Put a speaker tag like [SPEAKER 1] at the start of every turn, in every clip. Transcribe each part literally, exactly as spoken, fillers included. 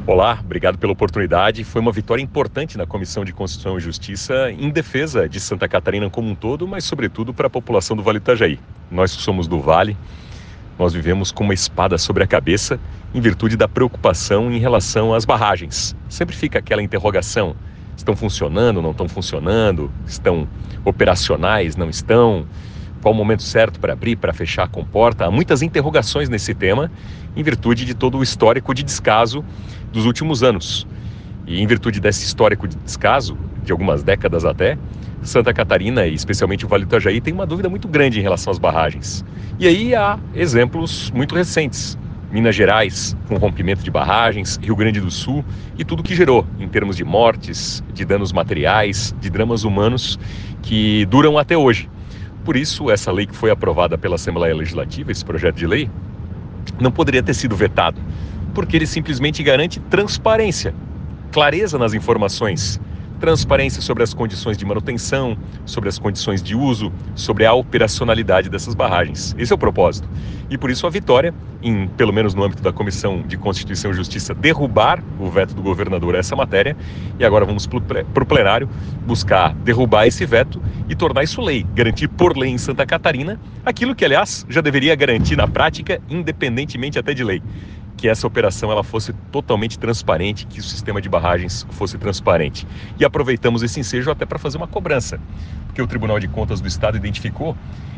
[SPEAKER 1] Olá, obrigado pela oportunidade. Foi uma vitória importante na Comissão de Constituição e Justiça em defesa de Santa Catarina como um todo, mas sobretudo para a população do Vale do Itajaí. Nós que somos do Vale, nós vivemos com uma espada sobre a cabeça em virtude da preocupação em relação às barragens. Sempre fica aquela interrogação: estão funcionando, não estão funcionando? Estão operacionais, não estão? Qual o momento certo para abrir, para fechar a comporta? Há muitas interrogações nesse tema em virtude de todo o histórico de descaso dos últimos anos. E em virtude desse histórico de descaso, de algumas décadas até, Santa Catarina e especialmente o Vale do Itajaí tem uma dúvida muito grande em relação às barragens. E aí há exemplos muito recentes. Minas Gerais, com rompimento de barragens, Rio Grande do Sul e tudo que gerou em termos de mortes, de danos materiais, de dramas humanos que duram até hoje. Por isso, essa lei que foi aprovada pela Assembleia Legislativa, esse projeto de lei, não poderia ter sido vetado, porque ele simplesmente garante transparência, clareza nas informações, transparência sobre as condições de manutenção, sobre as condições de uso, sobre a operacionalidade dessas barragens. Esse é o propósito. E por isso a vitória, em, pelo menos no âmbito da Comissão de Constituição e Justiça, derrubar o veto do governador a essa matéria. E agora vamos para o plenário buscar derrubar esse veto e tornar isso lei, garantir por lei em Santa Catarina aquilo que, aliás, já deveria garantir na prática, independentemente até de lei. Que essa operação ela fosse totalmente transparente, que o sistema de barragens fosse transparente. E aproveitamos esse ensejo até para fazer uma cobrança, porque o Tribunal de Contas do Estado identificou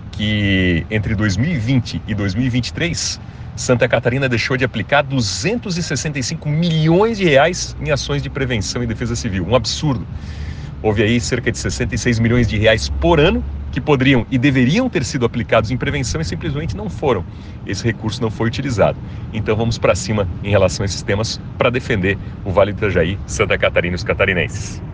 [SPEAKER 1] que entre dois mil e vinte e dois mil e vinte e três, Santa Catarina deixou de aplicar duzentos e sessenta e cinco milhões de reais em ações de prevenção e defesa civil. Um absurdo. Houve aí cerca de sessenta e seis milhões de reais por ano que poderiam e deveriam ter sido aplicados em prevenção e simplesmente não foram. Esse recurso não foi utilizado. Então vamos para cima em relação a esses temas para defender o Vale do Itajaí, Santa Catarina e os catarinenses.